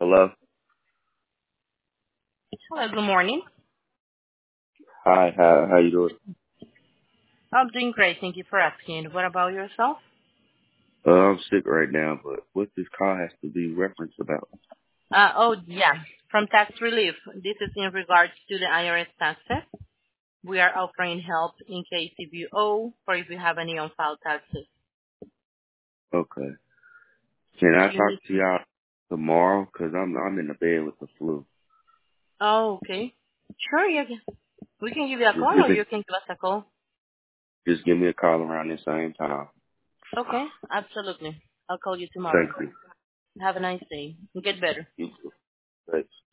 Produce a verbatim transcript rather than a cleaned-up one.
Hello. Hello, good morning. Hi. How how you doing? I'm doing great. Thank you for asking. What about yourself? Uh, I'm sick right now, but what this call has to be referenced about? Uh, oh, yeah, from tax relief. This is in regards to the I R S taxes. We are offering help in case if you owe or if you have any unfiled taxes. Okay. Can Do I you need? talk to y'all tomorrow? Cause I'm I'm in the bed with the flu. Oh, okay. Sure, you can. We can give you a Just call give or me you can give us a call. just give me a call around this same time. Okay, absolutely. I'll call you tomorrow. Thank you. Have a nice day. Get better. You too. Thanks.